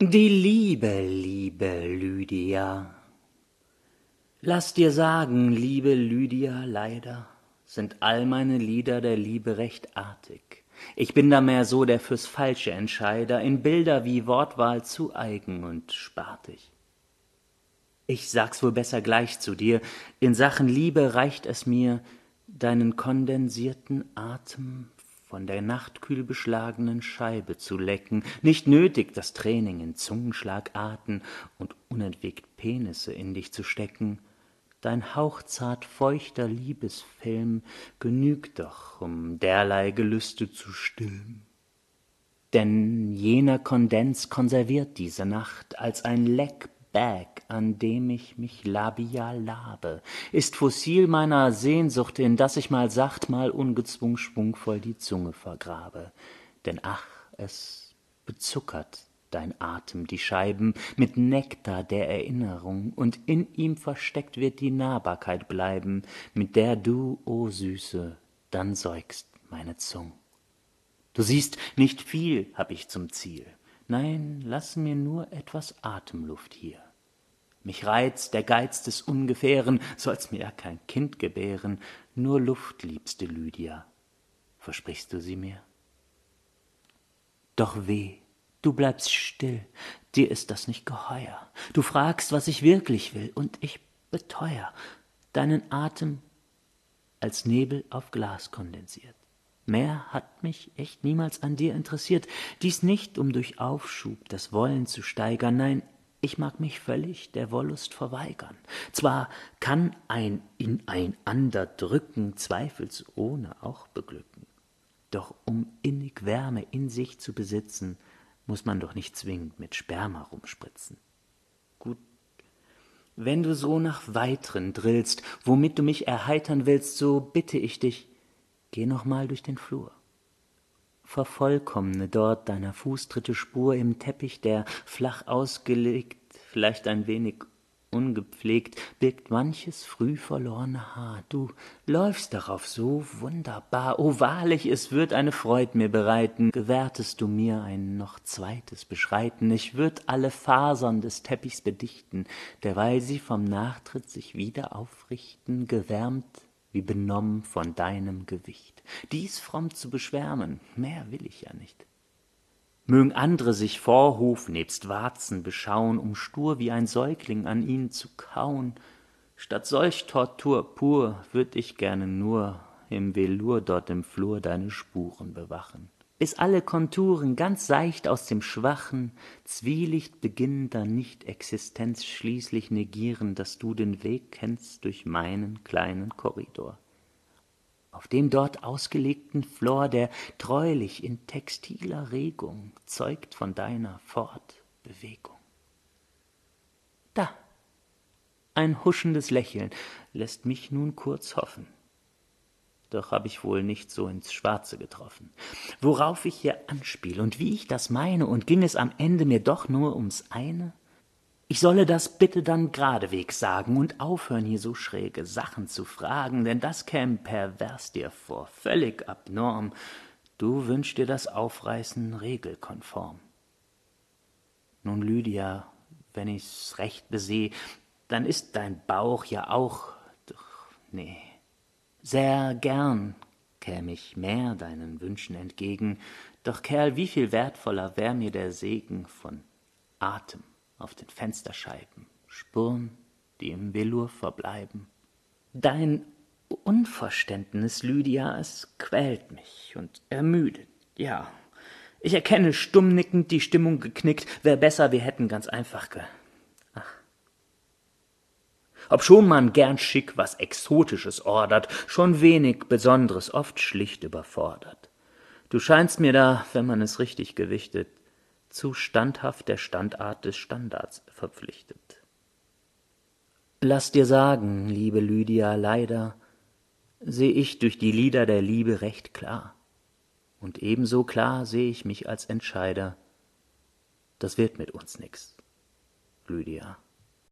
Die Liebe, liebe Lydia. Lass dir sagen, liebe Lydia, leider sind all meine Lieder der Liebe recht artig. Ich bin da mehr so der fürs falsche Entscheider, in Bilder wie Wortwahl zu eigen und spartig. Ich sag's wohl besser gleich zu dir, in Sachen Liebe reicht es mir, deinen kondensierten Atem von der nachtkühl beschlagenen Scheibe zu lecken, nicht nötig, das Training in Zungenschlagarten und unentwegt Penisse in dich zu stecken. Dein hauchzart feuchter Liebesfilm genügt doch, um derlei Gelüste zu stillen. Denn jener Kondens konserviert diese Nacht als ein Leckbag, an dem ich mich labial labe, ist Fossil meiner Sehnsucht, in das ich mal sacht, mal ungezwungen schwungvoll die Zunge vergrabe. Denn ach, es bezuckert dein Atem die Scheiben mit Nektar der Erinnerung, und in ihm versteckt wird die Nahbarkeit bleiben, mit der du, o Süße, dann säugst meine Zung. Du siehst, nicht viel hab ich zum Ziel. Nein, lass mir nur etwas Atemluft hier. Mich reizt der Geiz des Ungefähren, soll's mir ja kein Kind gebären, nur Luft, liebste Lydia. Versprichst du sie mir? Doch weh, du bleibst still, dir ist das nicht geheuer. Du fragst, was ich wirklich will, und ich beteuer deinen Atem als Nebel auf Glas kondensiert. Mehr hat mich echt niemals an dir interessiert, dies nicht, um durch Aufschub das Wollen zu steigern, nein, ich mag mich völlig der Wollust verweigern. Zwar kann ein ineinander drücken zweifelsohne auch beglücken, doch um innig Wärme in sich zu besitzen, muß man doch nicht zwingend mit Sperma rumspritzen. Gut, wenn du so nach weiteren drillst, womit du mich erheitern willst, so bitte ich dich, geh noch mal durch den Flur. Vervollkommne dort deiner Fußtritte Spur im Teppich, der flach ausgelegt, vielleicht ein wenig ungepflegt, birgt manches früh verlorene Haar. Du läufst darauf so wunderbar, o wahrlich, es würd eine Freud mir bereiten, gewährtest du mir ein noch zweites Beschreiten, ich würd alle Fasern des Teppichs bedichten, derweil sie vom Nachtritt sich wieder aufrichten, gewärmt wie benommen von deinem Gewicht. Dies fromm zu beschwärmen, mehr will ich ja nicht. Mögen andre sich Vorhof nebst Warzen beschauen, um stur wie ein Säugling an ihnen zu kauen. Statt solch Tortur pur würd ich gerne nur im Velour dort im Flur deine Spuren bewachen, bis alle Konturen ganz seicht aus dem schwachen Zwielicht beginnender Nicht-Existenz schließlich negieren, dass du den Weg kennst durch meinen kleinen Korridor. Auf dem dort ausgelegten Flor, der treulich in textiler Regung zeugt von deiner Fortbewegung. Da, ein huschendes Lächeln lässt mich nun kurz hoffen. Doch hab ich wohl nicht so ins Schwarze getroffen, worauf ich hier anspiel und wie ich das meine, und ging es am Ende mir doch nur ums eine? Ich solle das bitte dann geradeswegs sagen und aufhören, hier so schräge Sachen zu fragen, denn das käm pervers dir vor, völlig abnorm. Du wünschst dir das Aufreißen regelkonform. Nun, Lydia, wenn ich's recht beseh, dann ist dein Bauch ja auch, doch nee, sehr gern käm ich mehr deinen Wünschen entgegen, doch Kerl, wie viel wertvoller wär mir der Segen von Atem auf den Fensterscheiben, Spuren, die im Velour verbleiben. Dein Unverständnis, Lydia, es quält mich und ermüdet, ja. Ich erkenne stummnickend, die Stimmung geknickt, wär besser, wir hätten ganz einfach Obschon man gern schick was Exotisches ordert, schon wenig Besonderes, oft schlicht überfordert. Du scheinst mir da, wenn man es richtig gewichtet, zu standhaft der Standart des Standards verpflichtet. Lass dir sagen, liebe Lydia, leider seh ich durch die Lieder der Liebe recht klar. Und ebenso klar seh ich mich als Entscheider. Das wird mit uns nix, Lydia.